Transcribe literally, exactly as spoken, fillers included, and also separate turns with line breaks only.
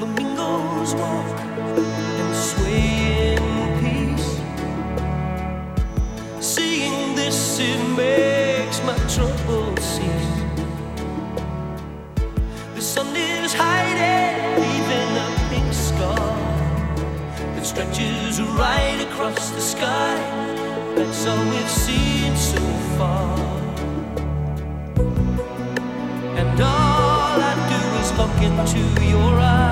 flamingos walk and sway in peace. Seeing this, it makes my trouble cease. The sun is hiding, leaving a pink scar that stretches right across the sky. That's all we've seen so far. And all I do is look into your